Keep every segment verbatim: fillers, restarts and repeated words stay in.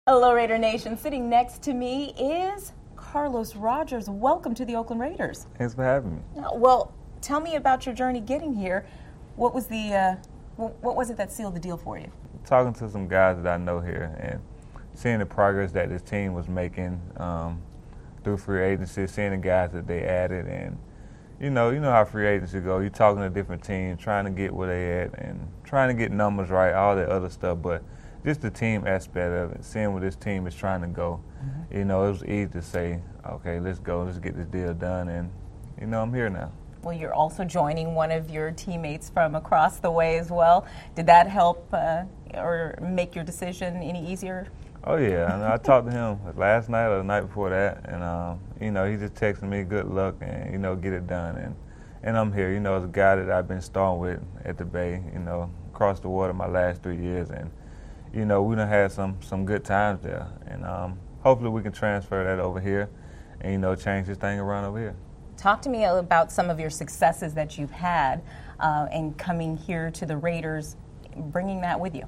Hello, Raider Nation. Sitting next to me is Carlos Rogers. Welcome to the Oakland Raiders. Thanks for having me. Well, tell me about your journey getting here. What was the uh, what was it that sealed the deal for you? Talking to some guys that I know here and seeing the progress that this team was making um, through free agency, seeing the guys that they added, and you know, you know how free agency go. You're talking to different teams, trying to get where they at, and trying to get numbers right, all that other stuff. But just the team aspect of it, seeing where this team is trying to go. Mm-hmm. You know, it was easy to say, okay, let's go, let's get this deal done, and you know, I'm here now. Well, you're also joining one of your teammates from across the way as well. Did that help uh, or make your decision any easier? Oh, yeah. I, mean, I talked to him last night or the night before that, and, um, you know, he just texted me good luck and, you know, get it done. And, and I'm here, you know, as a guy that I've been starting with at the Bay, you know, across the water my last three years. And, you know, we done had some, some good times there. And um, hopefully we can transfer that over here and, you know, change this thing around over here. Talk to me about some of your successes that you've had uh, in coming here to the Raiders, bringing that with you.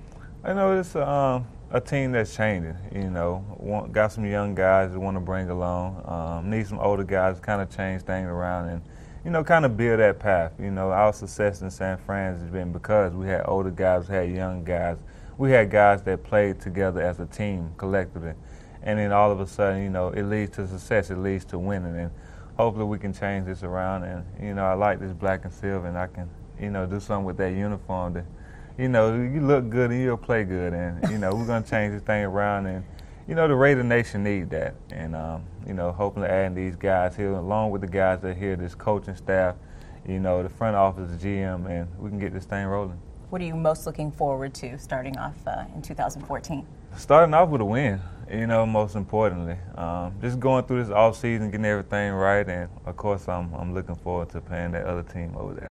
I know it's a, um, a team that's changing. You know, want, got some young guys that want to bring along. Um, need some older guys to kind of change things around and, you know, kind of build that path. You know, our success in San Fran has been because we had older guys, we had young guys. We had guys that played together as a team collectively. And then all of a sudden, you know, it leads to success. It leads to winning. And hopefully we can change this around. And, you know, I like this black and silver, and I can, you know, do something with that uniform to, you know, you look good and you'll play good. And, you know, we're going to change this thing around. And, you know, the Raider Nation need that. And, um, you know, hoping to add these guys here, along with the guys that are here, this coaching staff, you know, the front office, the G M, and we can get this thing rolling. What are you most looking forward to starting off uh, in two thousand fourteen? Starting off with a win, you know, most importantly. Um, just going through this off season, getting everything right, and, of course, I'm, I'm looking forward to playing that other team over there.